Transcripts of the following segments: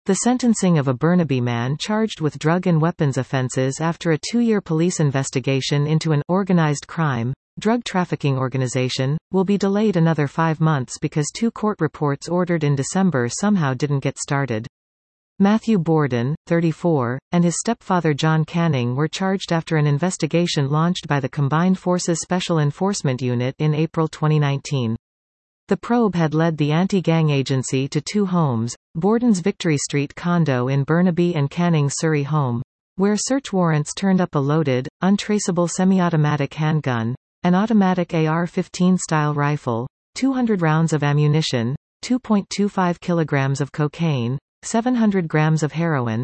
The sentencing of a Burnaby man charged with drug and weapons offenses after a 2-year police investigation into an organized crime, drug trafficking organization, will be delayed another 5 months because 2 court reports ordered in December somehow didn't get started. Matthew Borden, 34, and his stepfather John Canning were charged after an investigation launched by the Combined Forces Special Enforcement Unit in April 2019. The probe had led the anti-gang agency to 2 homes, Borden's Victory Street condo in Burnaby and Canning's Surrey home, where search warrants turned up a loaded, untraceable semi-automatic handgun, an automatic AR-15 style rifle, 200 rounds of ammunition, 2.25 kilograms of cocaine, 700 grams of heroin,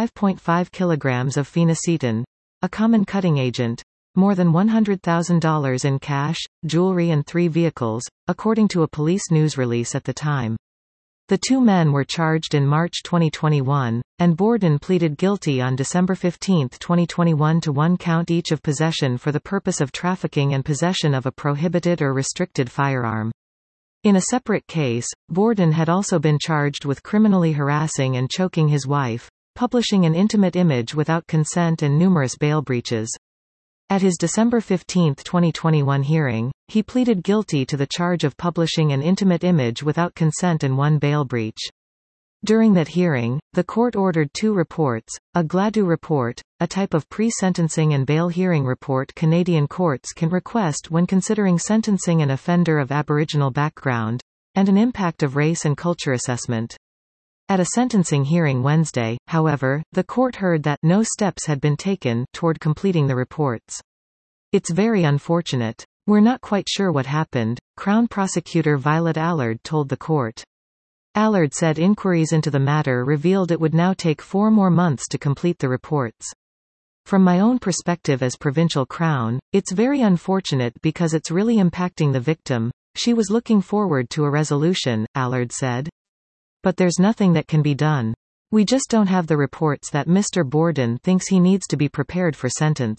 5.5 kilograms of phenacetin, a common cutting agent, more than $100,000 in cash, jewelry and 3 vehicles, according to a police news release at the time. The 2 men were charged in March 2021, and Borden pleaded guilty on December 15, 2021 to 1 count each of possession for the purpose of trafficking and possession of a prohibited or restricted firearm. In a separate case, Borden had also been charged with criminally harassing and choking his wife, publishing an intimate image without consent and numerous bail breaches. At his December 15, 2021 hearing, he pleaded guilty to the charge of publishing an intimate image without consent and 1 bail breach. During that hearing, the court ordered 2 reports, a Gladue report, a type of pre-sentencing and bail hearing report Canadian courts can request when considering sentencing an offender of Aboriginal background, and an impact of race and culture assessment. At a sentencing hearing Wednesday, however, the court heard that no steps had been taken toward completing the reports. "It's very unfortunate. We're not quite sure what happened," Crown Prosecutor Violet Allard told the court. Allard said inquiries into the matter revealed it would now take 4 more months to complete the reports. "From my own perspective as Provincial Crown, it's very unfortunate because it's really impacting the victim. She was looking forward to a resolution," Allard said. "But there's nothing that can be done. We just don't have the reports that Mr. Borden thinks he needs to be prepared for sentence."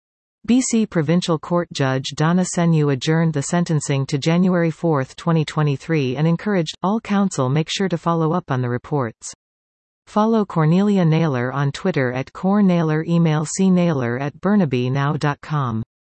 BC Provincial Court Judge Donna Senyu adjourned the sentencing to January 4, 2023 and encouraged all counsel make sure to follow up on the reports. Follow Cornelia Naylor on Twitter @CorNaylor, email cnaylor@burnabynow.com.